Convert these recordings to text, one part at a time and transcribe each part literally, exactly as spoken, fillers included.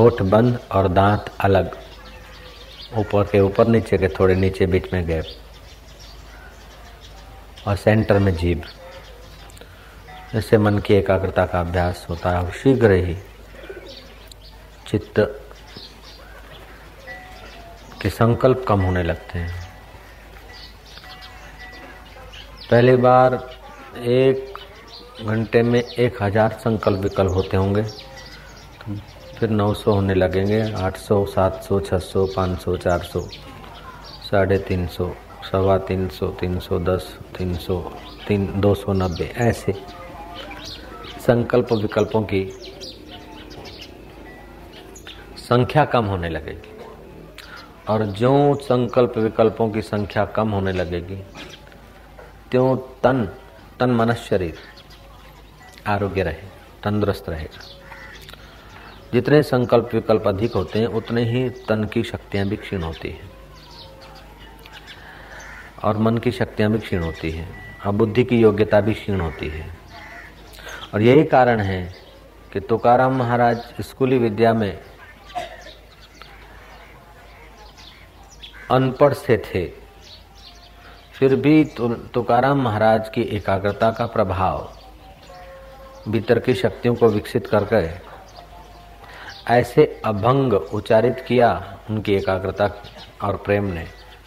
होठ बंद और दांत अलग, ऊपर के ऊपर, नीचे के थोड़े नीचे, बीच में गैप और सेंटर में जीभ। इससे मन की एकाग्रता का अभ्यास होता है और शीघ्र ही चित्त के संकल्प कम होने लगते हैं। पहली बार एक घंटे में एक हजार संकल्प विकल्प होते होंगे, तो फिर नौ सौ होने लगेंगे, आठ सौ, सात सौ, छः सौ, पाँच सौ, चार सौ, साढ़े तीन सौ, सवा तीन सौ, तीन सौ दस, तीन सौ, तीन दो सौ नब्बे, ऐसे संकल्प विकल्पों की संख्या कम होने लगेगी। और ज्यों संकल्प विकल्पों की संख्या कम होने लगेगी, त्यों तन तन मन शरीर आरोग्य रहे, तंदुरुस्त रहेगा। जितने संकल्प विकल्प अधिक होते हैं, उतने ही तन की शक्तियां भी क्षीण होती हैं और मन की शक्तियां भी क्षीण होती हैं और बुद्धि की योग्यता भी क्षीण होती है। और यही कारण है कि तुकाराम महाराज स्कूली विद्या में अनपढ़ से थे, फिर भी तुकाराम महाराज की एकाग्रता का प्रभाव भीतर की शक्तियों को विकसित करके ऐसे अभंग उच्चारित किया उनकी एकाग्रता और प्रेम ने।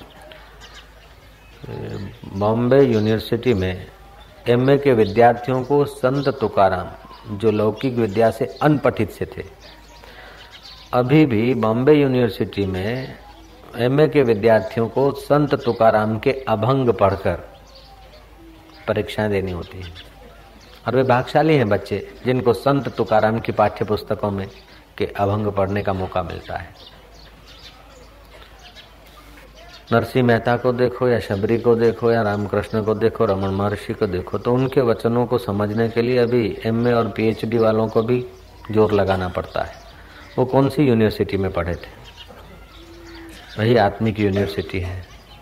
बॉम्बे यूनिवर्सिटी में एमए के विद्यार्थियों को संत तुकाराम, जो लौकिक विद्या से अनपठित से थे, अभी भी बॉम्बे यूनिवर्सिटी में एमए के विद्यार्थियों को संत तुकाराम के अभंग पढ़कर परीक्षाएं देनी होती हैं। और वे भाग्यशाली हैं बच्चे जिनको संत तुकाराम की पाठ्य पुस्तकों में के अभंग पढ़ने का मौका मिलता है। नरसिंह मेहता को देखो या शबरी को देखो या रामकृष्ण को देखो, रमन महर्षि को देखो, तो उनके वचनों को समझने के लिए अभी एमए और पीएचडी वालों को भी जोर लगाना पड़ता है। वो कौन सी यूनिवर्सिटी में पढ़े थे? वही आत्मिक यूनिवर्सिटी है।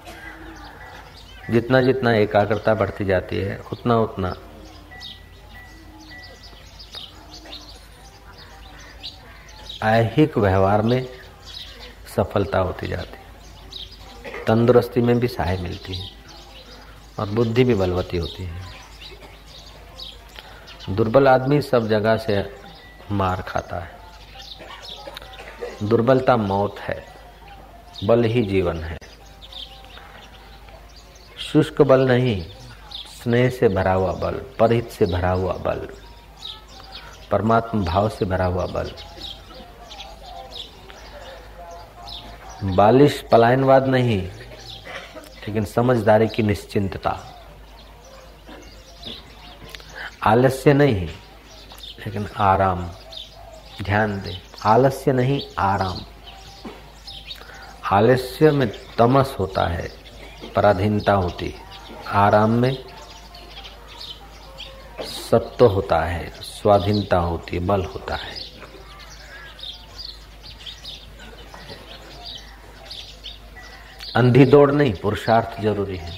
जितना जितना एकाग्रता बढ़ती जाती है, उतना उतना ऐहिक व्यवहार में सफलता होती जाती है, तंदुरुस्ती में भी सहाय मिलती है और बुद्धि भी बलवती होती है। दुर्बल आदमी सब जगह से मार खाता है। दुर्बलता मौत है, बल ही जीवन है। शुष्क बल नहीं, स्नेह से भरा हुआ बल, परहित से भरा हुआ बल, परमात्मा भाव से भरा हुआ बल। बालिश पलायनवाद नहीं, लेकिन समझदारी की निश्चिंतता। आलस्य नहीं, लेकिन आराम। ध्यान दे, आलस्य नहीं, आराम। आलस्य में तमस होता है, पराधीनता होती है। आराम में सत्व होता है, स्वाधीनता होती है, बल होता है। अंधी दौड़ नहीं, पुरुषार्थ जरूरी है।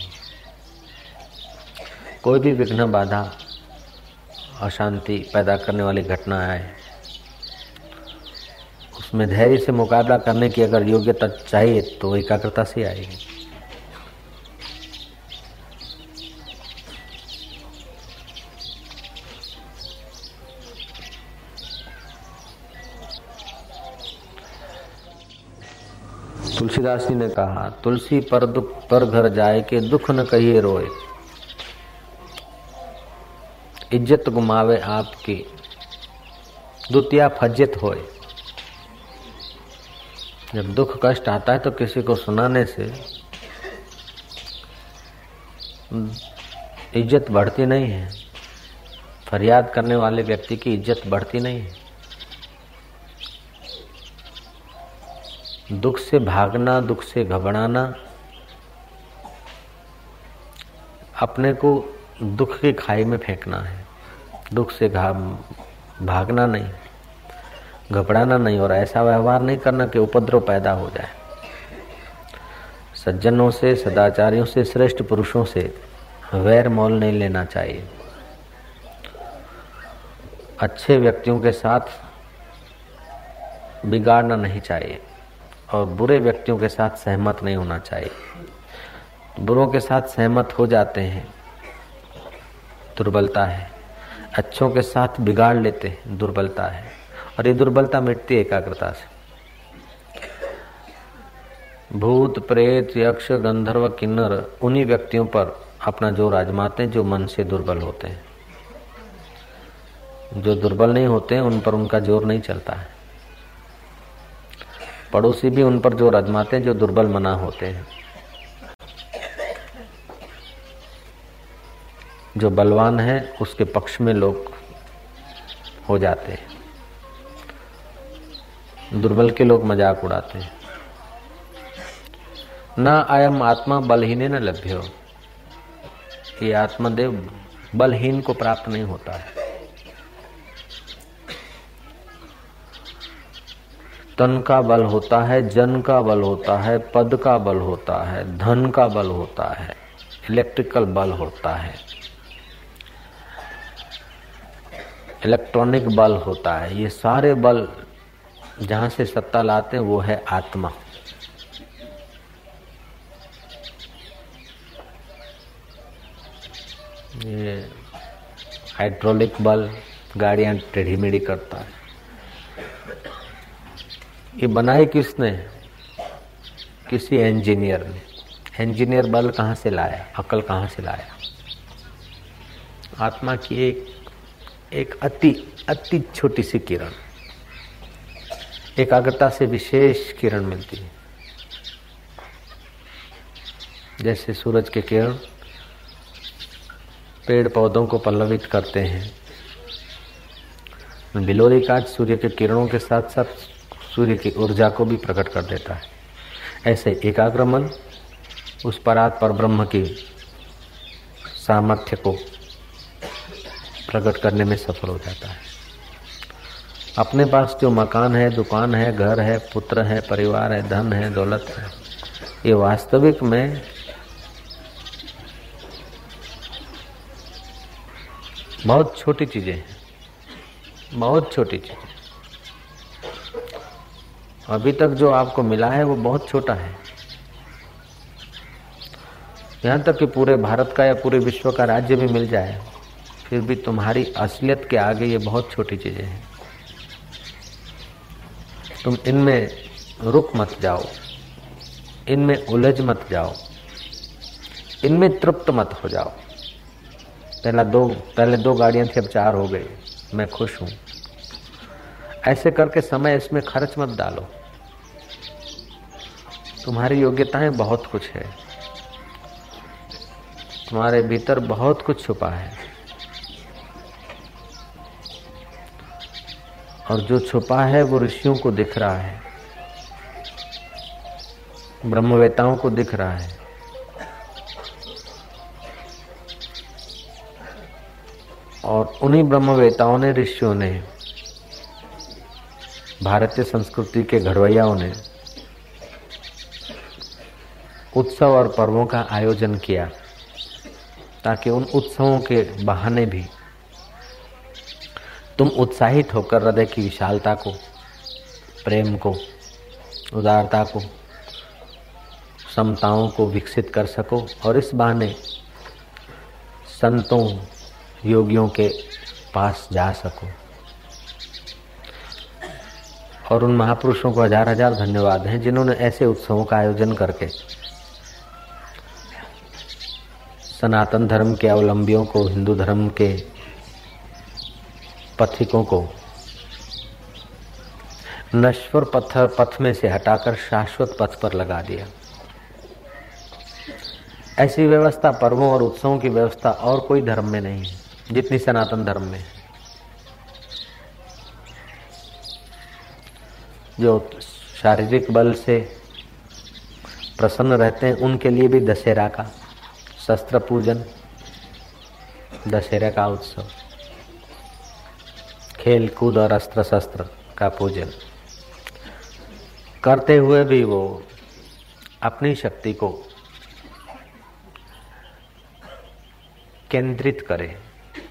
कोई भी विघ्न, बाधा, अशांति पैदा करने वाली घटना आए, उसमें धैर्य से मुकाबला करने की अगर योग्यता चाहिए तो एकाग्रता से आएगी। तुलसीदास जी ने कहा, तुलसी पर दुख पर घर जाए के दुख न कहिए रोए, इज्जत गुमावे आपकी दुतिया फज्जित होए। जब दुख कष्ट आता है तो किसी को सुनाने से इज्जत बढ़ती नहीं है, फरियाद करने वाले व्यक्ति की इज्जत बढ़ती नहीं है। दुख से भागना, दुख से घबराना, अपने को दुख की खाई में फेंकना है। दुख से भागना नहीं, घबराना नहीं, और ऐसा व्यवहार नहीं करना कि उपद्रव पैदा हो जाए। सज्जनों से, सदाचारियों से, श्रेष्ठ पुरुषों से वैर मोल नहीं लेना चाहिए। अच्छे व्यक्तियों के साथ बिगाड़ना नहीं चाहिए और बुरे व्यक्तियों के साथ सहमत नहीं होना चाहिए। बुरों के साथ सहमत हो जाते हैं, दुर्बलता है। अच्छों के साथ बिगाड़ लेते हैं, दुर्बलता है। और ये दुर्बलता मिटती है एकाग्रता से। भूत, प्रेत, यक्ष, गंधर्व, किन्नर उन्हीं व्यक्तियों पर अपना जोर आजमाते हैं जो मन से दुर्बल होते हैं। जो दुर्बल नहीं होते हैं उन पर उनका जोर नहीं चलता है। पड़ोसी भी उन पर जोर आजमाते हैं जो दुर्बल मना होते हैं। जो बलवान है उसके पक्ष में लोग हो जाते हैं, दुर्बल के लोग मजाक उड़ाते हैं। न अयम आत्मा बलहीने न लभ्यो, ये आत्मदेव बलहीन को प्राप्त नहीं होता है। तन का बल होता है, जन का बल होता है, पद का बल होता है, धन का बल होता है, इलेक्ट्रिकल बल होता है, इलेक्ट्रॉनिक बल होता है। ये सारे बल जहां से सत्ता लाते हैं वो है आत्मा। ये हाइड्रोलिक बल गाड़ियां टेढ़ी मेढ़ी करता है। ये बनाई किसने? किसी इंजीनियर ने। इंजीनियर बल कहाँ से लाया? अकल कहाँ से लाया? आत्मा की एक एक अति अति छोटी सी किरण, एकाग्रता से विशेष किरण मिलती है। जैसे सूरज के किरण पेड़ पौधों को पल्लवित करते हैं, बिलोरी काट सूर्य के किरणों के साथ साथ सूर्य की ऊर्जा को भी प्रकट कर देता है। ऐसे एकाग्र मन उस परात पर ब्रह्म की सामर्थ्य को प्रकट करने में सफल हो जाता है। अपने पास जो मकान है, दुकान है, घर है, पुत्र है, परिवार है, धन है, दौलत है, ये वास्तविक में बहुत छोटी चीजें हैं, बहुत छोटी चीजें। अभी तक जो आपको मिला है वो बहुत छोटा है। यहाँ तक कि पूरे भारत का या पूरे विश्व का राज्य भी मिल जाए, फिर भी तुम्हारी असलियत के आगे ये बहुत छोटी चीजें हैं। तुम इनमें रुक मत जाओ, इनमें उलझ मत जाओ, इनमें तृप्त मत हो जाओ। पहला दो पहले दो गाड़ियां थी, अब चार हो गई, मैं खुश हूं। ऐसे करके समय इसमें खर्च मत डालो। तुम्हारी योग्यताएं बहुत कुछ है, तुम्हारे भीतर बहुत कुछ छुपा है, और जो छुपा है वो ऋषियों को दिख रहा है, ब्रह्मवेताओं को दिख रहा है। और उन्हीं ब्रह्मवेताओं ने, ऋषियों ने, भारतीय संस्कृति के घड़वैयाओं ने उत्सव और पर्वों का आयोजन किया, ताकि उन उत्सवों के बहाने भी तुम उत्साहित होकर हृदय की विशालता को, प्रेम को, उदारता को, समताओं को विकसित कर सको, और इस बहाने संतों, योगियों के पास जा सको। और उन महापुरुषों को हजार हजार धन्यवाद हैं जिन्होंने ऐसे उत्सवों का आयोजन करके सनातन धर्म के अवलंबियों को, हिंदू धर्म के पथिकों को नश्वर पथ पथ में से हटाकर शाश्वत पथ पर लगा दिया। ऐसी व्यवस्था, पर्वों और उत्सवों की व्यवस्था और कोई धर्म में नहीं है जितनी सनातन धर्म में है। जो शारीरिक बल से प्रसन्न रहते हैं उनके लिए भी दशहरा का शस्त्र पूजन, दशहरा का उत्सव, खेल कूद और अस्त्र शस्त्र का पूजन करते हुए भी वो अपनी शक्ति को केंद्रित करे।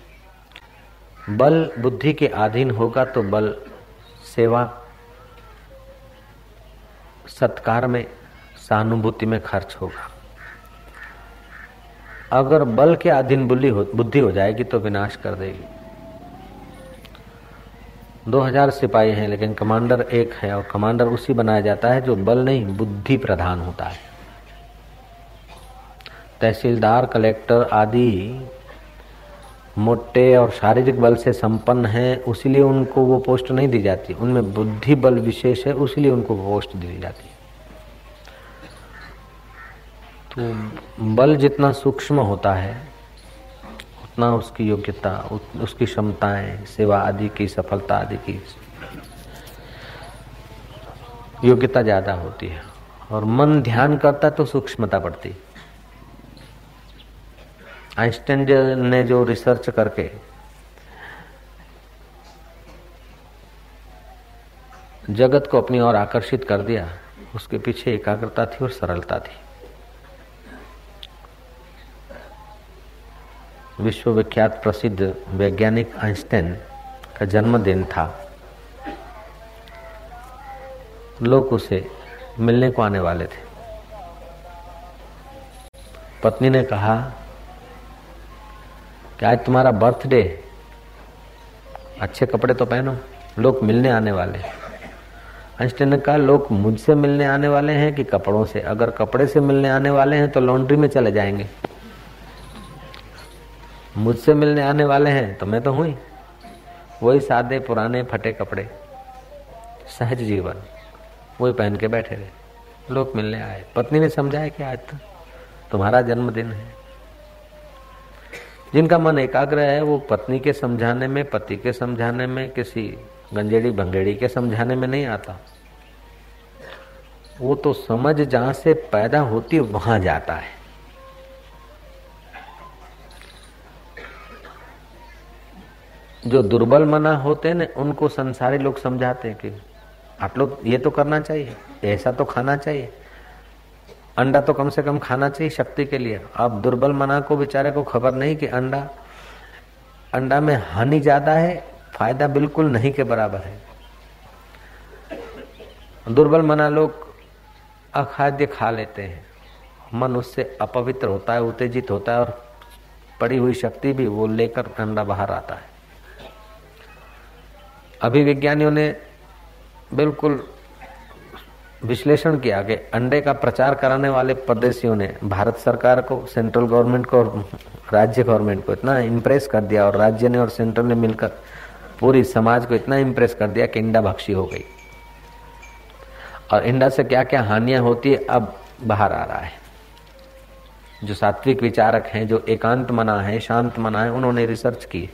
बल बुद्धि के अधीन होगा तो बल सेवा सत्कार में, सहानुभूति में खर्च होगा। अगर बल के अधीन बुद्धि हो, बुद्धि हो जाएगी तो विनाश कर देगी। दो हजार सिपाही हैं लेकिन कमांडर एक है, और कमांडर उसी बनाया जाता है जो बल नहीं बुद्धि प्रधान होता है। तहसीलदार, कलेक्टर आदि मोटे और शारीरिक बल से संपन्न हैं, उसीलिए उनको वो पोस्ट नहीं दी जाती। उनमें बुद्धि बल विशेष है, उसीलिए उनको पोस्ट दी जाती है। तो बल जितना सूक्ष्म होता है उतना उसकी योग्यता, उसकी क्षमताएं, सेवा आदि की, सफलता आदि की योग्यता ज्यादा होती है। और मन ध्यान करता तो सूक्ष्मता बढ़ती। आइंस्टाइन ने जो रिसर्च करके जगत को अपनी ओर आकर्षित कर दिया, उसके पीछे एकाग्रता थी और सरलता थी। विश्वविख्यात प्रसिद्ध वैज्ञानिक आइंस्टाइन का जन्मदिन था। लोग उसे मिलने को आने वाले थे। पत्नी ने कहा कि आज तुम्हारा बर्थडे, अच्छे कपड़े तो पहनो, लोग मिलने आने वाले। आइंस्टाइन ने कहा लोग मुझसे मिलने आने वाले हैं कि कपड़ों से? अगर कपड़े से मिलने आने वाले हैं तो लॉन्ड्री में चले जाएंगे, मुझसे मिलने आने वाले हैं तो मैं तो हुई वही सादे पुराने फटे कपड़े, सहज जीवन, वही पहन के बैठे रहे। लोग मिलने आए। पत्नी ने समझाया कि आज तो तुम्हारा जन्मदिन है। जिनका मन एकाग्र है वो पत्नी के समझाने में, पति के समझाने में, किसी गंजेड़ी भंगेड़ी के समझाने में नहीं आता। वो तो समझ जहां से पैदा होती है वहां जाता है। जो दुर्बल मना होते हैं ना, उनको संसारी लोग समझाते हैं कि आप लोग ये तो करना चाहिए, ऐसा तो खाना चाहिए, अंडा तो कम से कम खाना चाहिए शक्ति के लिए। अब दुर्बल मना को बेचारे को खबर नहीं कि अंडा अंडा में हानि ज्यादा है, फायदा बिल्कुल नहीं के बराबर है। दुर्बल मना लोग अखाद्य खा लेते हैं, मन उससे अपवित्र होता है, उत्तेजित होता है, और पड़ी हुई शक्ति भी वो लेकर अंडा बाहर आता है। अभी विज्ञानियों ने बिल्कुल विश्लेषण किया कि अंडे का प्रचार कराने वाले परदेशियों ने भारत सरकार को, सेंट्रल गवर्नमेंट को और राज्य गवर्नमेंट को इतना इम्प्रेस कर दिया, और राज्य ने और सेंट्रल ने मिलकर पूरी समाज को इतना इम्प्रेस कर दिया कि इंडा भक्षी हो गई। और इंडा से क्या क्या हानियां होती है अब बाहर आ रहा है। जो सात्विक विचारक हैं, जो एकांत मना है, शांत मना है, उन्होंने रिसर्च की।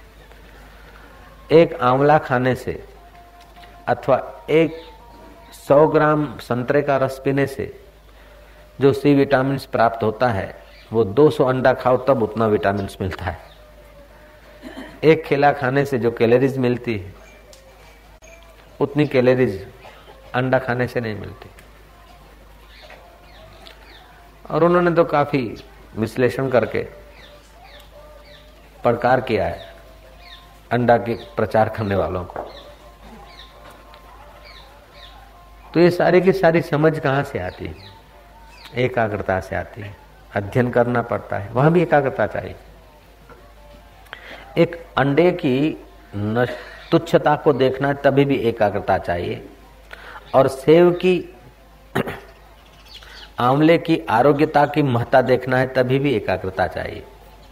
एक आंवला खाने से अथवा एक सौ ग्राम संतरे का रस पीने से जो सी विटामिन प्राप्त होता है, वो दो सौ अंडा खाओ तब उतना विटामिन मिलता है। एक केला खाने से जो कैलोरीज मिलती है, उतनी कैलोरीज अंडा खाने से नहीं मिलती। और उन्होंने तो काफी विश्लेषण करके प्रकार किया है अंडा के प्रचार करने वालों को। तो ये सारी की सारी समझ कहाँ से आती है? एकाग्रता से आती है। अध्ययन करना पड़ता है, वहां भी एकाग्रता चाहिए। एक अंडे की तुच्छता को देखना तभी भी एकाग्रता चाहिए, और सेव की, आंवले की आरोग्यता की महत्ता देखना है तभी भी एकाग्रता चाहिए।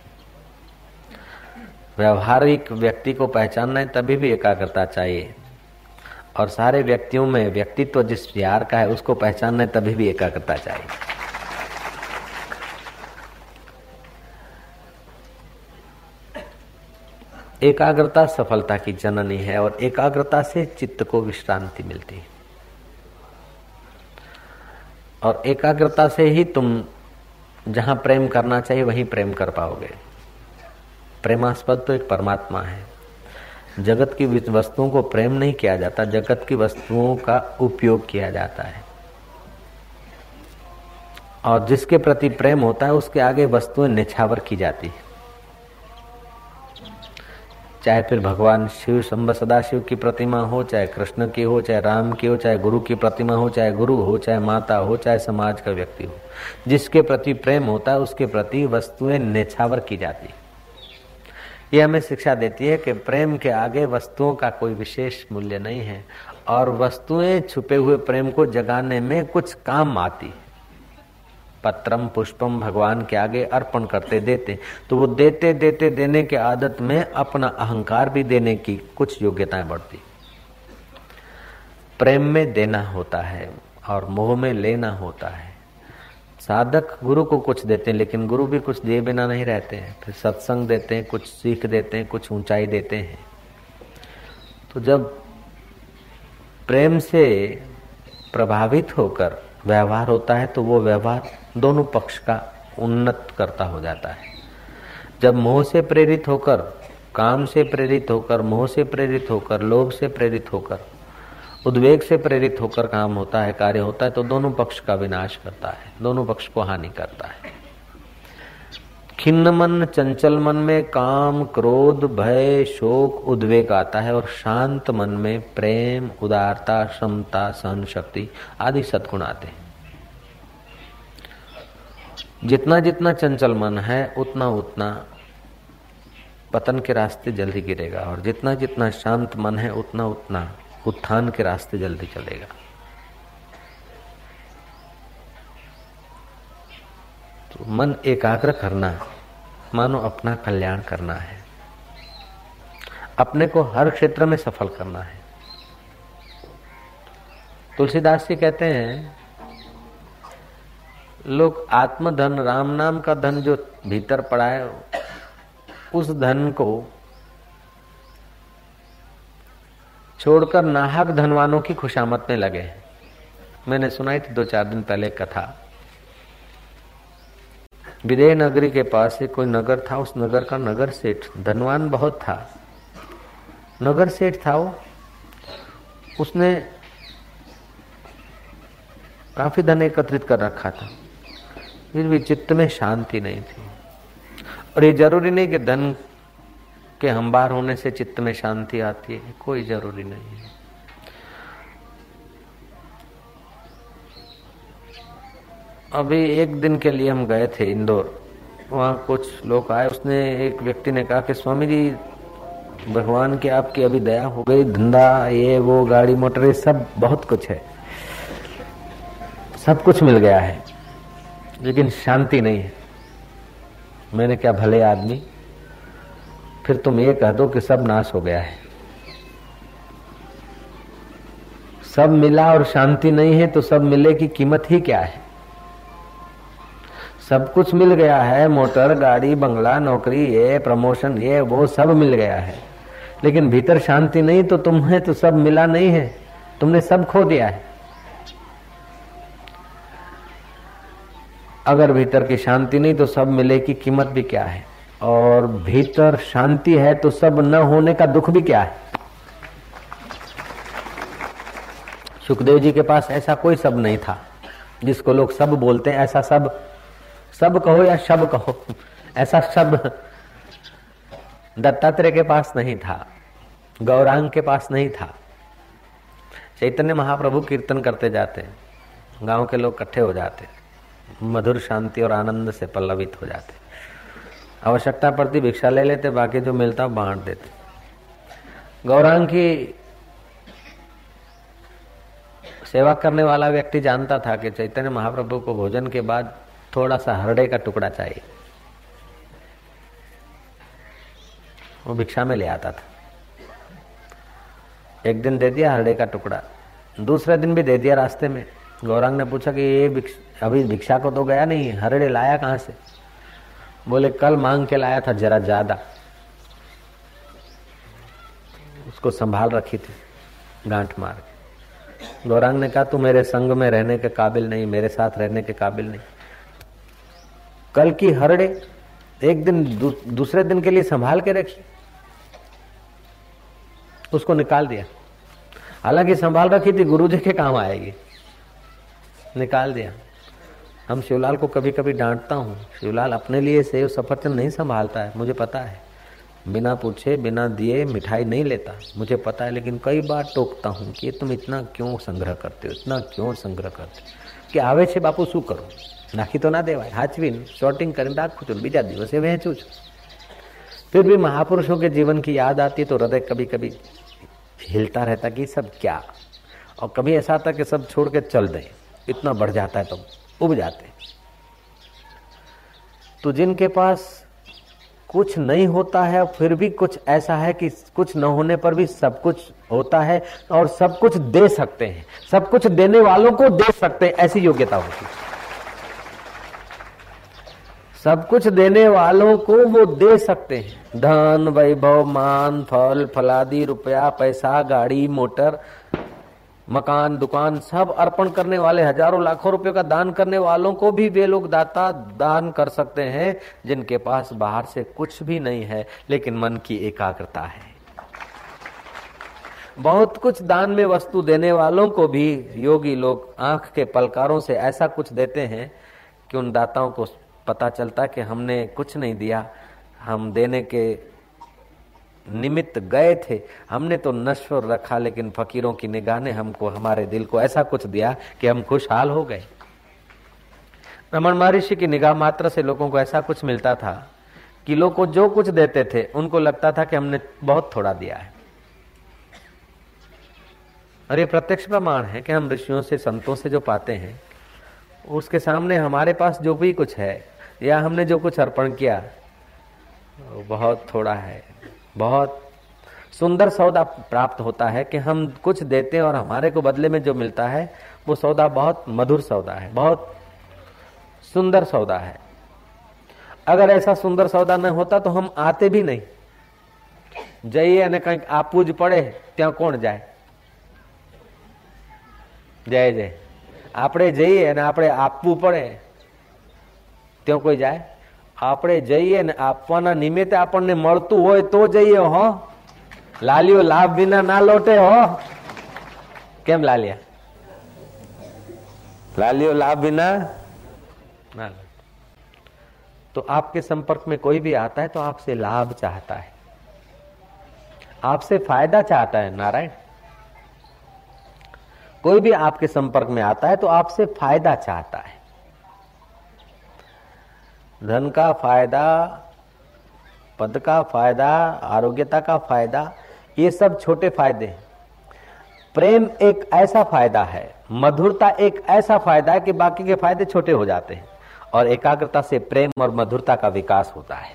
व्यवहारिक व्यक्ति को पहचानना है तभी भी एकाग्रता चाहिए, और सारे व्यक्तियों में व्यक्तित्व जिस प्यार का है उसको पहचानना है तभी भी एकाग्रता चाहिए। एकाग्रता सफलता की जननी है, और एकाग्रता से चित्त को विश्रांति मिलती है, और एकाग्रता से ही तुम जहां प्रेम करना चाहिए वहीं प्रेम कर पाओगे। प्रेमास्पद तो एक परमात्मा है। जगत की वस्तुओं को प्रेम नहीं किया जाता, जगत की वस्तुओं का उपयोग किया जाता है। और जिसके प्रति प्रेम होता है उसके आगे वस्तुएं निछावर की जाती है। चाहे फिर भगवान शिव शंभ सदाशिव की प्रतिमा हो, चाहे कृष्ण की हो, चाहे राम की हो, चाहे गुरु की प्रतिमा हो, चाहे गुरु हो, चाहे माता हो, चाहे समाज का व्यक्ति हो, जिसके प्रति प्रेम होता है उसके प्रति वस्तुएं नेछावर की जाती। ये हमें शिक्षा देती है कि प्रेम के आगे वस्तुओं का कोई विशेष मूल्य नहीं है और वस्तुएं छुपे हुए प्रेम को जगाने में कुछ काम आती। पत्रम पुष्पम भगवान के आगे अर्पण करते देते, तो वो देते देते देने के आदत में अपना अहंकार भी देने की कुछ योग्यताएं बढ़ती। प्रेम में देना होता है और मोह में लेना होता है। साधक गुरु को कुछ देते हैं, लेकिन गुरु भी कुछ दिए बिना नहीं रहते हैं। फिर सत्संग देते हैं, कुछ सीख देते हैं, कुछ ऊंचाई देते हैं। तो जब प्रेम से प्रभावित होकर व्यवहार होता है तो वो व्यवहार दोनों पक्ष का उन्नत करता हो जाता है। जब मोह से प्रेरित होकर, काम से प्रेरित होकर, मोह से प्रेरित होकर, लोभ से प्रेरित होकर, उद्वेग से प्रेरित होकर काम होता है, कार्य होता है, तो दोनों पक्ष का विनाश करता है, दोनों पक्ष को हानि करता है। खिन्न मन, चंचल मन में काम, क्रोध, भय, शोक, उद्वेग आता है और शांत मन में प्रेम, उदारता, क्षमता, सहन शक्ति आदि सद्गुण आते हैं। जितना जितना चंचल मन है उतना उतना पतन के रास्ते जल्दी गिरेगा और जितना जितना शांत मन है उतना उतना उत्थान के रास्ते जल्दी चलेगा। तो मन एकाग्र करना मानो अपना कल्याण करना है, अपने को हर क्षेत्र में सफल करना है। तुलसीदास जी कहते हैं, लोग आत्मधन, राम नाम का धन जो भीतर पड़ा है, उस धन को छोड़कर नाहक धनवानों की खुशामद में लगे हैं। मैंने सुनाई थी दो चार दिन पहले कथा। विदेह नगरी के पास एक कोई नगर था, उस नगर का नगर सेठ धनवान बहुत था, नगर सेठ था वो। उसने काफी धन एकत्रित कर रखा था, फिर भी चित्त में शांति नहीं थी। और ये जरूरी नहीं कि धन के अंबार होने से चित्त में शांति आती है, कोई जरूरी नहीं है। अभी एक दिन के लिए हम गए थे इंदौर, वहाँ कुछ लोग आए। उसने एक व्यक्ति ने कहा कि स्वामी जी, भगवान की आपकी अभी दया हो गई, धंधा ये वो, गाड़ी मोटर ये सब बहुत कुछ है, सब कुछ मिल गया है, लेकिन शांति नहीं है। मैंने क्या, भले आदमी, फिर तुम ये कह दो कि सब नाश हो गया है। सब मिला और शांति नहीं है तो सब मिले की कीमत ही क्या है। सब कुछ मिल गया है, मोटर, गाड़ी, बंगला, नौकरी, ये प्रमोशन, ये वो सब मिल गया है, लेकिन भीतर शांति नहीं तो तुम्हें तो सब मिला नहीं है, तुमने सब खो दिया है। अगर भीतर की शांति नहीं तो सब मिले की कीमत भी क्या है, और भीतर शांति है तो सब न होने का दुख भी क्या है। सुखदेव जी के पास ऐसा कोई सब नहीं था जिसको लोग सब बोलते हैं। ऐसा सब, सब कहो या शब कहो, ऐसा शब्द दत्तात्रेय के पास नहीं था, गौरांग के पास नहीं था। चैतन्य महाप्रभु कीर्तन करते जाते, गांव के लोग इकट्ठे हो जाते, मधुर शांति और आनंद से पल्लवित हो जाते। आवश्यकता पड़ती भिक्षा ले लेते, बाकी जो मिलता बांट देते। गौरांग की सेवा करने वाला व्यक्ति जानता था कि चैतन्य महाप्रभु को भोजन के बाद थोड़ा सा हरड़े का टुकड़ा चाहिए, वो भिक्षा में ले आता था। एक दिन दे दिया हरड़े का टुकड़ा, दूसरे दिन भी दे दिया। रास्ते में गौरांग ने पूछा कि ये अभी भिक्षा को तो गया नहीं, हरड़े लाया कहाँ से? बोले कल मांग के लाया था जरा ज्यादा, उसको संभाल रखी थी गांठ मार के। गौरांग ने कहा तू मेरे संग में रहने के काबिल नहीं, मेरे साथ रहने के काबिल नहीं। कल की हरड़े एक दिन दू, दूसरे दिन के लिए संभाल के रखी, उसको निकाल दिया। हालांकि संभाल रखी थी, गुरु जी के काम आएगी, निकाल दिया। हम शिवलाल को कभी कभी डांटता हूँ, शिवलाल अपने लिए सेव सफरचंद नहीं संभालता है, मुझे पता है, बिना पूछे बिना दिए मिठाई नहीं लेता, मुझे पता है, लेकिन कई बार टोकता हूँ कि तुम इतना क्यों संग्रह करते हो, इतना क्यों संग्रह करते हो, कि आवे छे बापू શું કરું, નાખી તો ના દેવાય, હાચવીને શોર્ટિંગ કરીને રાખું છું, બીજા દિવસે વહેંચું છું। फिर भी महापुरुषों के जीवन की याद आती तो हृदय कभी कभी हिलता रहता कि सब क्या, और कभी ऐसा आता कि सब छोड़ के चल दे, इतना बढ़ जाता है तो उब जाते। तो जिनके पास कुछ नहीं होता है फिर भी कुछ ऐसा है कि कुछ न होने पर भी सब कुछ होता है और सब कुछ दे सकते हैं, सब कुछ देने वालों को दे सकते हैं, ऐसी योग्यता होती है। सब कुछ देने वालों को वो दे सकते हैं, धन वैभव मान फल फलादि रुपया पैसा गाड़ी मोटर मकान दुकान सब अर्पण करने वाले, हजारों लाखों रुपयों का दान करने वालों को भी वे लोग दाता दान कर सकते हैं जिनके पास बाहर से कुछ भी नहीं है लेकिन मन की एकाग्रता है। बहुत कुछ दान में वस्तु देने वालों को भी योगी लोग आंख के पलकारों से ऐसा कुछ देते हैं कि उन दाताओं को पता चलता कि हमने कुछ नहीं दिया, हम देने के निमित्त गए थे, हमने तो नश्वर रखा, लेकिन फकीरों की निगाह ने हमको हमारे दिल को ऐसा कुछ दिया कि हम खुशहाल हो गए। रमण महर्षि की निगाह मात्र से लोगों को ऐसा कुछ मिलता था कि लोग को जो कुछ देते थे उनको लगता था कि हमने बहुत थोड़ा दिया है। और ये प्रत्यक्ष प्रमाण है कि हम ऋषियों से संतों से जो पाते हैं उसके सामने हमारे पास जो भी कुछ है या हमने जो कुछ अर्पण किया वो बहुत थोड़ा है। बहुत सुंदर सौदा प्राप्त होता है कि हम कुछ देते हैं और हमारे को बदले में जो मिलता है वो सौदा बहुत मधुर सौदा है, बहुत सुंदर सौदा है। अगर ऐसा सुंदर सौदा न होता तो हम आते भी नहीं। જઈએ અને કંઈક આપવું જ પડે ત્યાં કોણ જાય? જય જય આપણે જઈએ અને આપણે આપવું પડે ત્યાં કોઈ જાય? આપણે જઈએ ને આપવાના નિમિત્તે આપણને મળતું હોય તો જઈએ હો। લાલિયો લાભ વિના ના લોટે હો। કેમ લાલિયા? लालियो लाभ बिना ना। तो आपके संपर्क में कोई भी आता है तो आपसे लाभ चाहता है, आपसे फायदा चाहता है। नारायण, कोई भी आपके संपर्क में आता है तो आपसे फायदा चाहता है। धन का फायदा, पद का फायदा, आरोग्यता का फायदा, ये सब छोटे फायदे हैं। प्रेम एक ऐसा फायदा है, मधुरता एक ऐसा फायदा है कि बाकी के फायदे छोटे हो जाते हैं और एकाग्रता से प्रेम और मधुरता का विकास होता है।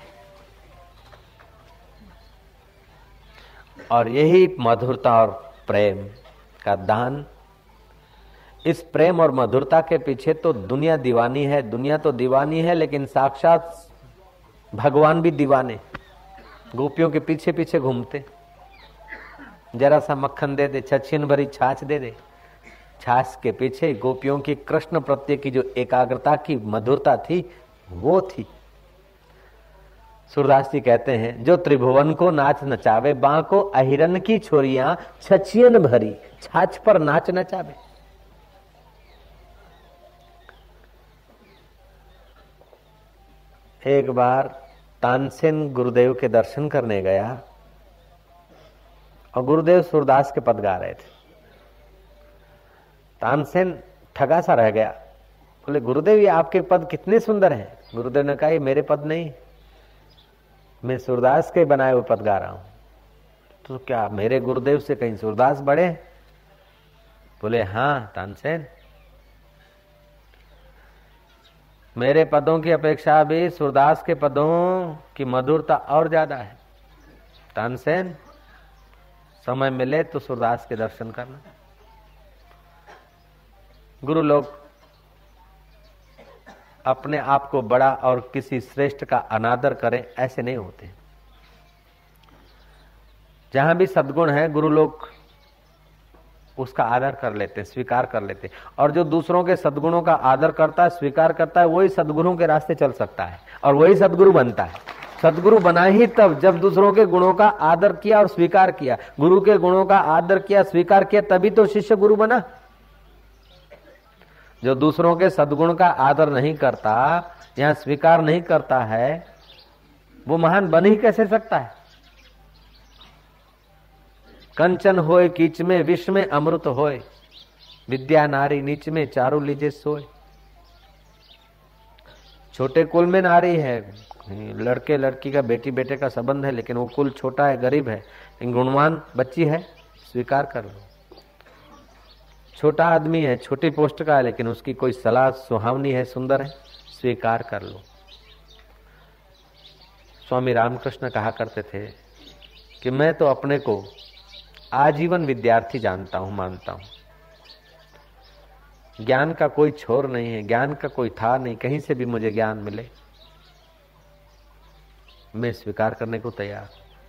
और यही मधुरता और प्रेम का दान, इस प्रेम और मधुरता के पीछे तो दुनिया दीवानी है। दुनिया तो दीवानी है लेकिन साक्षात भगवान भी दीवाने, गोपियों के पीछे पीछे घूमते। जरा सा मक्खन दे दे, छछीन भरी छाछ दे दे, छाछ के पीछे गोपियों की कृष्ण प्रत्यय की जो एकाग्रता की मधुरता थी वो थी। सूरदास जी कहते हैं, जो त्रिभुवन को नाच नचावे, बांको अहिरन की छोरियां छछियन भरी, छाछ पर नाच नचावे। एक बार तानसेन गुरुदेव के दर्शन करने गया और गुरुदेव सूरदास के पद गा रहे थे। तानसेन ठगा सा रह गया, बोले गुरुदेव ये आपके पद कितने सुंदर हैं। गुरुदेव ने कहा ये मेरे पद नहीं, मैं सूरदास के बनाए हुए पद गा रहा हूं। तो क्या मेरे गुरुदेव से कहीं सूरदास बड़े? बोले हाँ तानसेन, मेरे पदों की अपेक्षा भी सूरदास के पदों की मधुरता और ज्यादा है। तानसेन समय मिले तो सूरदास के दर्शन करना। गुरु लोग अपने आप को बड़ा और किसी श्रेष्ठ का अनादर करें ऐसे नहीं होते। जहां भी सद्गुण है गुरु लोग उसका आदर कर लेते हैं, स्वीकार कर लेते हैं। और जो दूसरों के सद्गुणों का आदर करता है, स्वीकार करता है, वही सद्गुरुओं के रास्ते चल सकता है और वही सद्गुरु बनता है। सद्गुरु बना ही तब जब दूसरों के गुणों का आदर किया और स्वीकार किया। गुरु के गुणों का आदर किया, स्वीकार किया, तभी तो शिष्य गुरु बना। जो दूसरों के सद्गुण का आदर नहीं करता या स्वीकार नहीं करता है वो महान बन ही कैसे सकता है? कंचन होए कीच में, विष में अमृत होए, विद्या नारी नीच में, चारु लीजे सोए। छोटे कुल में नारी है, लड़के लड़की का, बेटी बेटे का संबंध है, लेकिन वो कुल छोटा है, गरीब है, गुणवान बच्ची है, स्वीकार कर लो। छोटा आदमी है, छोटी पोस्ट का है, लेकिन उसकी कोई सलाह सुहावनी है, सुंदर है, स्वीकार कर लो। स्वामी रामकृष्ण कहा करते थे कि मैं तो अपने को आजीवन विद्यार्थी जानता हूं, मानता हूं। ज्ञान का कोई छोर नहीं है, ज्ञान का कोई था नहीं, कहीं से भी मुझे ज्ञान मिले मैं स्वीकार करने को तैयार।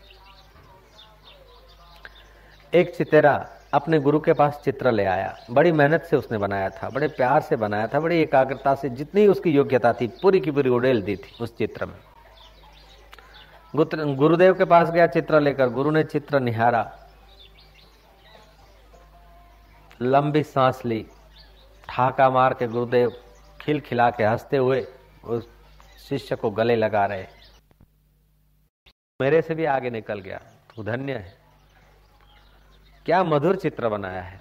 एक चितेरा अपने गुरु के पास चित्र ले आया, बड़ी मेहनत से उसने बनाया था, बड़े प्यार से बनाया था, बड़ी एकाग्रता से, जितनी उसकी योग्यता थी पूरी की पूरी उड़ेल दी थी उस चित्र में। गुरुदेव के पास गया चित्र लेकर, गुरु ने चित्र निहारा, लंबी सांस ली, ठाका मार के गुरुदेव खिलखिला के हंसते हुए उस शिष्य को गले लगा रहे। मेरे से भी आगे निकल गया, तू धन्य है, क्या मधुर चित्र बनाया है।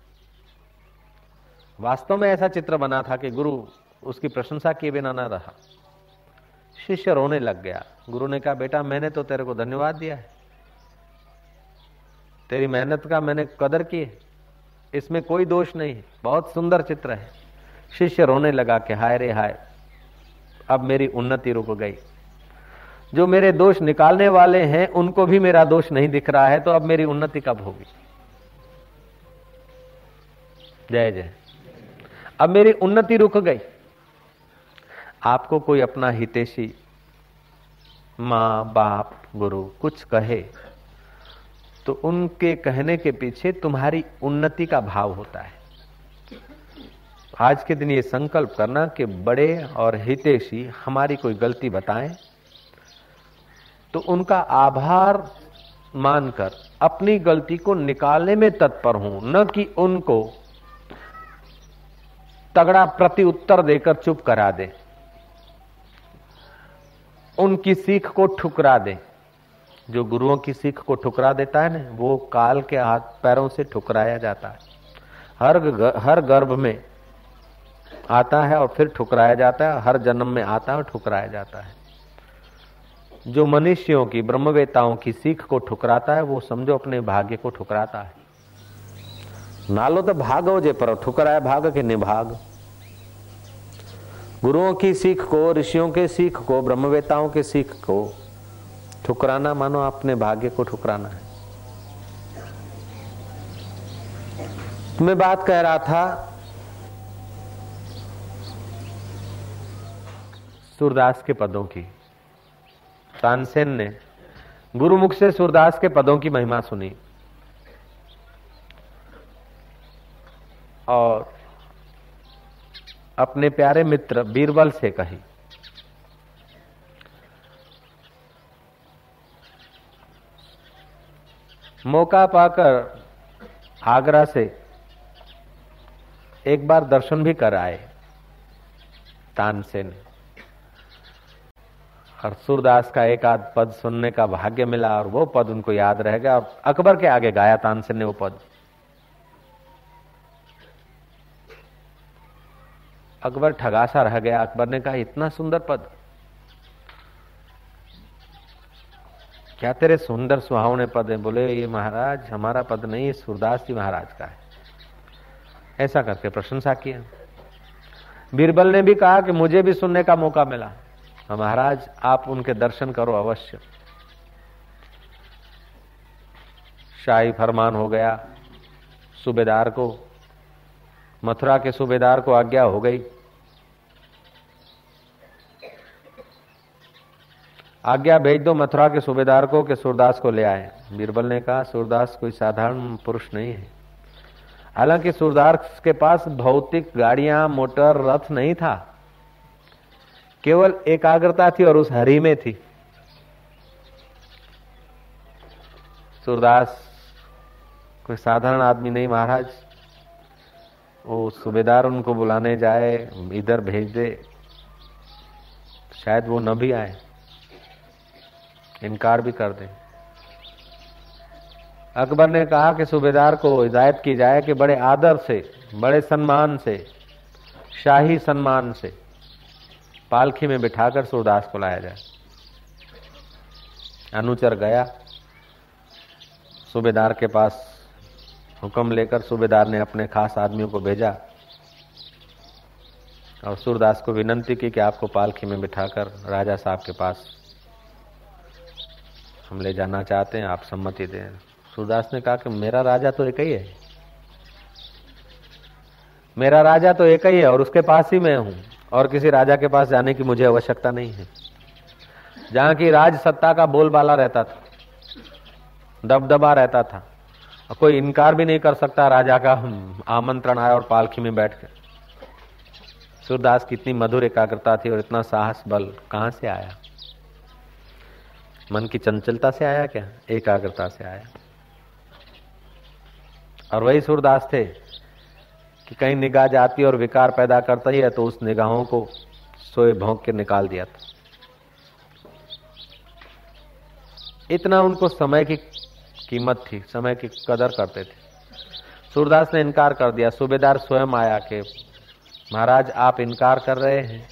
वास्तव में ऐसा चित्र बना था कि गुरु उसकी प्रशंसा किए बिना न रहा। शिष्य रोने लग गया। गुरु ने कहा, बेटा मैंने तो तेरे को धन्यवाद दिया है, तेरी मेहनत का मैंने कदर की है, इसमें कोई दोष नहीं है, बहुत सुंदर चित्र है। शिष्य रोने लगा कि हाय रे हाय, अब मेरी उन्नति रुक गई। जो मेरे दोष निकालने वाले हैं उनको भी मेरा दोष नहीं दिख रहा है, तो अब मेरी उन्नति कब होगी। जय जय। अब मेरी उन्नति रुक गई। आपको कोई अपना हितैषी, माँ बाप, गुरु कुछ कहे तो उनके कहने के पीछे तुम्हारी उन्नति का भाव होता है। आज के दिन ये संकल्प करना कि बड़े और हितैषी हमारी कोई गलती बताएं तो उनका आभार मानकर अपनी गलती को निकालने में तत्पर हूं, न कि उनको तगड़ा प्रति उत्तर देकर चुप करा दे, उनकी सीख को ठुकरा दे। जो गुरुओं की सीख को ठुकरा देता है ना, वो काल के हाथ पैरों से ठुकराया जाता है। हर हर गर्भ में आता है और फिर ठुकराया जाता है, हर जन्म में आता है और ठुकराया जाता है। जो मनुष्यों की, ब्रह्मवेताओं की सीख को ठुकराता है, वो समझो अपने भाग्य को ठुकराता है। नालो तो भागो जे, पर ठुकराया भाग के निभाग। गुरुओं की सीख को, ऋषियों के सीख को, ब्रह्मवेताओं के सीख को ठुकराना मानो अपने भाग्य को ठुकराना है। तो मैं बात कह रहा था सूरदास के पदों की। तानसेन ने गुरुमुख से सूरदास के पदों की महिमा सुनी और अपने प्यारे मित्र बीरबल से कही। मौका पाकर आगरा से एक बार दर्शन भी कर आए तानसेन, और सूरदास का एक आध पद सुनने का भाग्य मिला और वो पद उनको याद रह गया और अकबर के आगे गाया तानसेन ने वो पद। अकबर ठगासा रह गया। अकबर ने कहा, इतना सुंदर पद, क्या तेरे सुंदर सुहावने पद है? बोले, ये महाराज हमारा पद नहीं, ये सूरदास जी महाराज का है। ऐसा करके प्रशंसा किया। बीरबल ने भी कहा कि मुझे भी सुनने का मौका मिला। महाराज आप उनके दर्शन करो अवश्य। शाही फरमान हो गया। सूबेदार को, मथुरा के सूबेदार को आज्ञा हो गई, आज्ञा भेज दो मथुरा के सूबेदार को कि सूरदास को ले आए। बीरबल ने कहा, सूरदास कोई साधारण पुरुष नहीं है। हालांकि सूरदास के पास भौतिक गाड़ियां, मोटर, रथ नहीं था, केवल एकाग्रता थी और उस हरि में थी। सूरदास कोई साधारण आदमी नहीं महाराज। वो सूबेदार उनको बुलाने जाए, इधर भेज दे, शायद वो न भी आए, इनकार भी कर दे। अकबर ने कहा कि सूबेदार को हिदायत की जाए कि बड़े आदर से, बड़े सम्मान से, शाही सम्मान से पालकी में बिठाकर सूरदास को लाया जाए। अनुचर गया सूबेदार के पास, हुक्म लेकर सूबेदार ने अपने खास आदमियों को भेजा और सूरदास को विनंती की कि आपको पालकी में बिठाकर राजा साहब के पास हम ले जाना चाहते हैं, आप सम्मति दें। सूरदास ने कहा कि मेरा राजा तो एक ही है, मेरा राजा तो एक ही है और उसके पास ही मैं हूं, और किसी राजा के पास जाने की मुझे आवश्यकता नहीं है। जहां की राज सत्ता का बोलबाला रहता था, दबदबा रहता था, और कोई इनकार भी नहीं कर सकता राजा का आमंत्रण आया और पालकी में बैठ गए। सूरदास की इतनी मधुर एकाग्रता थी और इतना साहस बल कहां से आया? मन की चंचलता से आया क्या? एकाग्रता से आया। और वही सूरदास थे कि कहीं निगाह जाती और विकार पैदा करता ही है तो उस निगाहों को सोए भौंक के निकाल दिया था। इतना उनको समय की कीमत थी, समय की कदर करते थे। सूरदास ने इनकार कर दिया। सूबेदार स्वयं आया कि महाराज आप इनकार कर रहे हैं,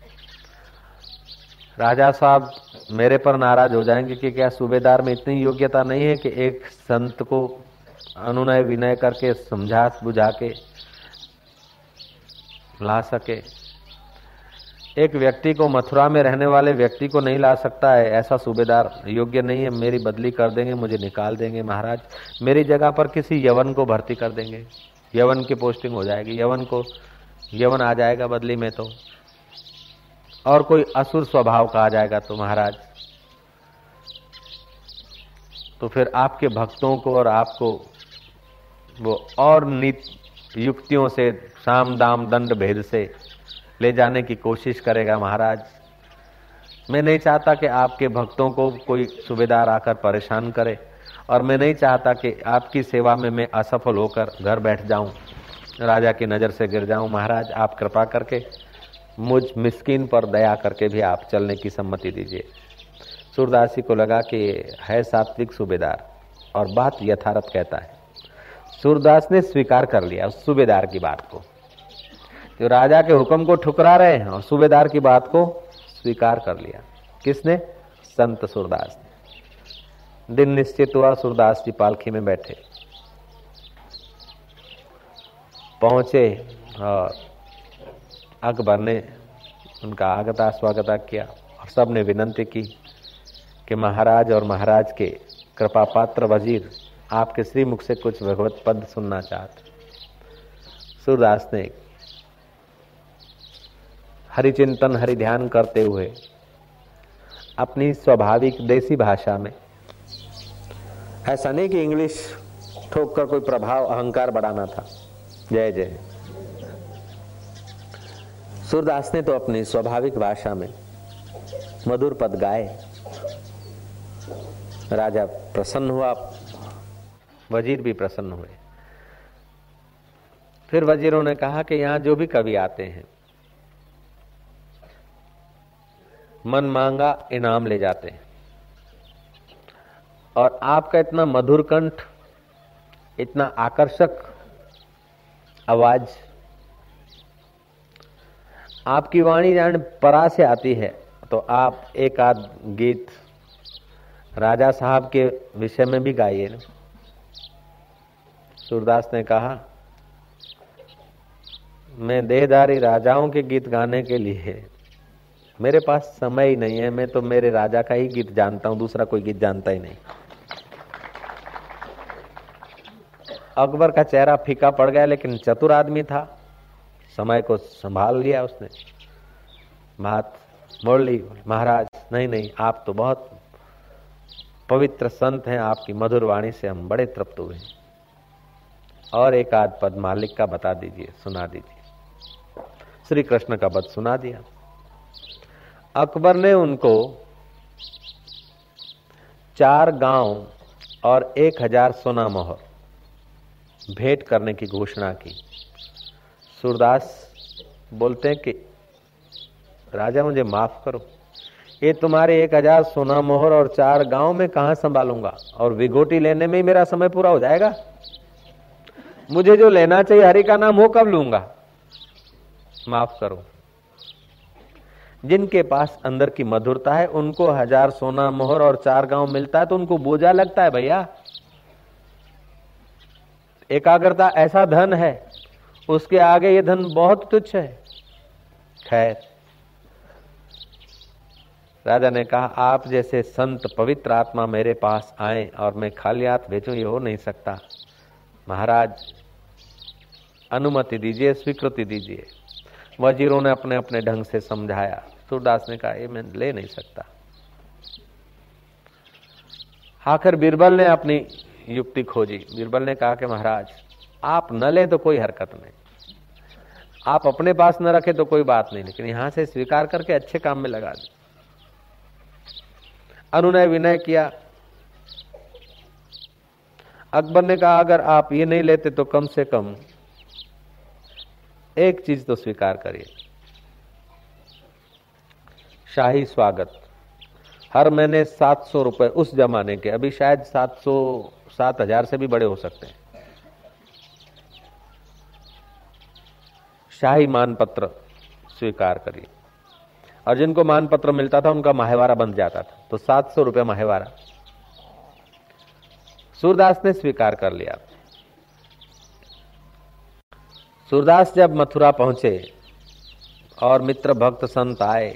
राजा साहब मेरे पर नाराज हो जाएंगे कि क्या सूबेदार में इतनी योग्यता नहीं है कि एक संत को अनुनय विनय करके समझा बुझा के ला सके। एक व्यक्ति को, मथुरा में रहने वाले व्यक्ति को नहीं ला सकता है, ऐसा सूबेदार योग्य नहीं है, मेरी बदली कर देंगे, मुझे निकाल देंगे महाराज, मेरी जगह पर किसी यवन को भर्ती कर देंगे, यवन की पोस्टिंग हो जाएगी, यवन को यवन आ जाएगा बदली में, तो और कोई असुर स्वभाव का आ जाएगा तो महाराज, तो फिर आपके भक्तों को और आपको वो और नीत युक्तियों से, साम दाम दंड भेद से ले जाने की कोशिश करेगा महाराज। मैं नहीं चाहता कि आपके भक्तों को कोई सूबेदार आकर परेशान करे, और मैं नहीं चाहता कि आपकी सेवा में मैं असफल होकर घर बैठ जाऊं, राजा की नजर से गिर जाऊं। महाराज आप कृपा करके मुझ मिस्कीन पर दया करके भी आप चलने की सम्मति दीजिए। सूरदास जी को लगा कि है सात्विक सूबेदार और बात यथार्थ कहता है। सूरदास ने स्वीकार कर लिया उस सूबेदार की बात को, जो राजा के हुक्म को ठुकरा रहे हैं, और सूबेदार की बात को स्वीकार कर लिया। किसने? संत सूरदास ने। दिन निश्चित हुआ, सूरदास जी पालकी में बैठे पहुंचे और अकबर ने उनका आगता स्वागता किया और सबने विनंती की कि महाराज और महाराज के कृपा पात्र वजीर आपके श्रीमुख से कुछ भगवत पद सुनना चाहते। सूरदास ने हरिचिंतन हरि ध्यान करते हुए अपनी स्वाभाविक देसी भाषा में, ऐसा नहीं कि इंग्लिश ठोक कर कोई प्रभाव अहंकार बढ़ाना था, जय जय, सूरदास ने तो अपनी स्वाभाविक भाषा में मधुर पद गाए। राजा प्रसन्न हुआ, वजीर भी प्रसन्न हुए। फिर वजीरों ने कहा कि यहां जो भी कवि आते हैं मन मांगा इनाम ले जाते हैं, और आपका इतना मधुर कंठ, इतना आकर्षक आवाज, आपकी वाणी जान परा से आती है, तो आप एक आध गीत राजा साहब के विषय में भी गाइए ना। सूरदास ने कहा मैं देहधारी राजाओं के गीत गाने के लिए मेरे पास समय ही नहीं है, मैं तो मेरे राजा का ही गीत जानता हूं, दूसरा कोई गीत जानता ही नहीं। अकबर का चेहरा फीका पड़ गया, लेकिन चतुर आदमी था, समय को संभाल लिया उसने, बात मोड़ ली। महाराज नहीं नहीं, आप तो बहुत पवित्र संत हैं, आपकी मधुर वाणी से हम बड़े तृप्त हुए, और एक आध पद मालिक का बता दीजिए, सुना दीजिए। श्री कृष्ण का पद सुना दिया। अकबर ने उनको चार गांव और एक हजार सोना मोहर भेंट करने की घोषणा की। सूरदास बोलते हैं कि राजा मुझे माफ करो, ये तुम्हारे एक हजार सोना मोहर और चार गांव में कहां संभालूंगा, और विगोटी लेने में ही मेरा समय पूरा हो जाएगा। मुझे जो लेना चाहिए हरि का नाम वो कब लूंगा। माफ करो, जिनके पास अंदर की मधुरता है उनको हजार सोना मोहर और चार गांव मिलता है तो उनको बोझा लगता है भैया। एकाग्रता ऐसा धन है, उसके आगे ये धन बहुत तुच्छ है। खैर, राजा ने कहा आप जैसे संत पवित्र आत्मा मेरे पास आए और मैं खाली हाथ भेजूं, ये हो नहीं सकता। महाराज अनुमति दीजिए, स्वीकृति दीजिए। वजीरों ने अपने अपने ढंग से समझाया। सूरदास ने कहा ये मैं ले नहीं सकता। आखिर बीरबल ने अपनी युक्ति खोजी। बीरबल ने कहा कि महाराज आप न लें तो कोई हरकत नहीं, आप अपने पास न रखें तो कोई बात नहीं, लेकिन यहां से स्वीकार करके अच्छे काम में लगा दें। अनुनय विनय किया। अकबर ने कहा अगर आप ये नहीं लेते तो कम से कम एक चीज तो स्वीकार करिए, शाही स्वागत। हर महीने सात सौ रुपए उस जमाने के, अभी शायद सात सौ सात हजार से भी बड़े हो सकते हैं, शाही मानपत्र स्वीकार करिए। और जिनको मानपत्र मिलता था उनका माहेवारा बंध जाता था, तो सात सौ रुपये माहेवारा। सूरदास ने स्वीकार कर लिया। सूरदास जब मथुरा पहुंचे और मित्र भक्त संत आए,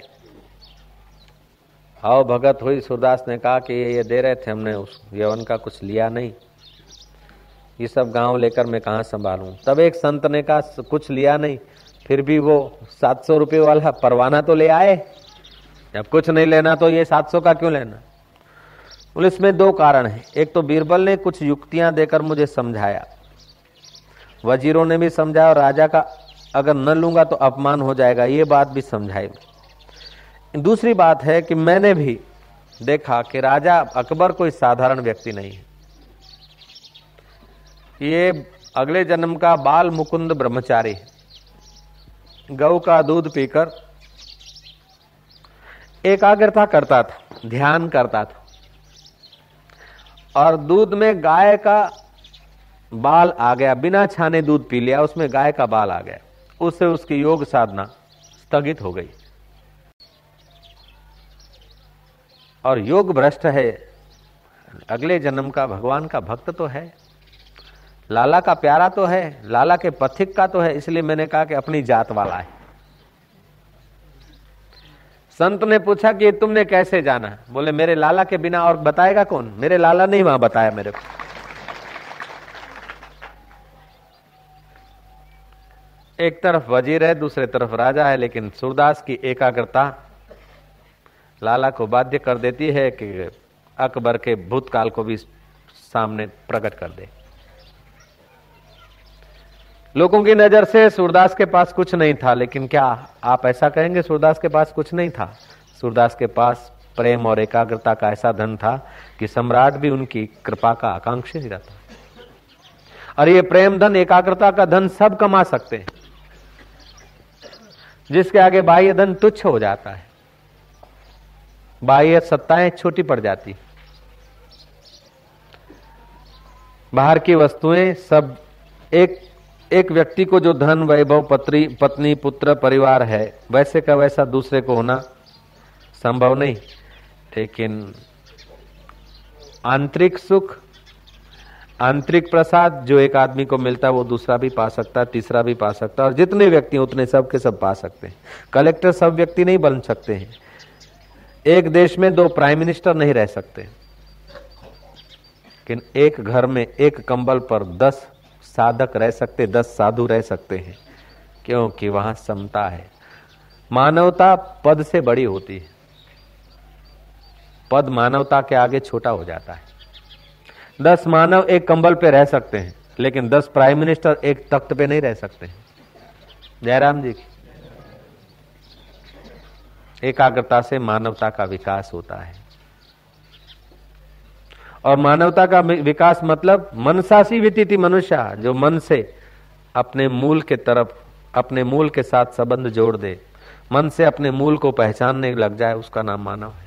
आओ भगत हुई। सूरदास ने कहा कि ये दे रहे थे, हमने उस यवन का कुछ लिया नहीं, ये सब गांव लेकर मैं कहां संभालूं। तब एक संत ने कहा कुछ लिया नहीं, फिर भी वो सात सौ रुपये वाला परवाना तो ले आए। जब कुछ नहीं लेना तो ये सात सौ का क्यों लेना। पुलिस में दो कारण है। एक तो बीरबल ने कुछ युक्तियां देकर मुझे समझाया, वजीरों ने भी समझाया, और राजा का अगर न लूंगा तो अपमान हो जाएगा, ये बात भी समझाई। दूसरी बात है कि मैंने भी देखा कि राजा अकबर कोई साधारण व्यक्ति नहीं है। ये अगले जन्म का बाल मुकुंद ब्रह्मचारी है। गौ का दूध पीकर एकाग्रता करता था, ध्यान करता था, और दूध में गाय का बाल आ गया, बिना छाने दूध पी लिया, उसमें गाय का बाल आ गया, उससे उसकी योग साधना स्थगित हो गई और योग भ्रष्ट है। अगले जन्म का भगवान का भक्त तो है, लाला का प्यारा तो है, लाला के पथिक का तो है, इसलिए मैंने कहा कि अपनी जात वाला है। संत ने पूछा कि तुमने कैसे जाना। बोले मेरे लाला के बिना और बताएगा कौन, मेरे लाला नहीं वहां बताया मेरे को। एक तरफ वजीर है, दूसरे तरफ राजा है, लेकिन सूरदास की एकाग्रता लाला को बाध्य कर देती है कि अकबर के भूतकाल को भी सामने प्रकट कर दे। लोगों की नजर से सूरदास के पास कुछ नहीं था, लेकिन क्या आप ऐसा कहेंगे सूरदास के पास कुछ नहीं था? सूरदास के पास प्रेम और एकाग्रता का ऐसा धन था कि सम्राट भी उनकी कृपा का आकांक्षी ही रहता। और ये प्रेम धन, एकाग्रता का धन सब कमा सकते हैं, जिसके आगे बाह्य धन तुच्छ हो जाता है, बाह्य सत्ताएं छोटी पड़ जाती, बाहर की वस्तुएं सब। एक एक व्यक्ति को जो धन, वैभव, पत्री पत्नी, पुत्र, परिवार है, वैसे का वैसा दूसरे को होना संभव नहीं, लेकिन आंतरिक सुख, आंतरिक प्रसाद जो एक आदमी को मिलता है वो दूसरा भी पा सकता है, तीसरा भी पा सकता है, और जितने व्यक्ति उतने सब के सब पा सकते हैं। कलेक्टर सब व्यक्ति नहीं बन सकते हैं, एक देश में दो प्राइम मिनिस्टर नहीं रह सकते, लेकिन एक घर में एक कंबल पर दस साधक रह सकते, दस साधु रह सकते हैं, क्योंकि वहां समता है। मानवता पद से बड़ी होती है, पद मानवता के आगे छोटा हो जाता है। दस मानव एक कंबल पे रह सकते हैं, लेकिन दस प्राइम मिनिस्टर एक तख्त पे नहीं रह सकते। जयराम जी की एकाग्रता से मानवता का विकास होता है, और मानवता का विकास मतलब मनसासी वितिति मनुष्य, जो मन से अपने मूल के तरफ, अपने मूल के साथ संबंध जोड़ दे, मन से अपने मूल को पहचानने लग जाए उसका नाम मानव है।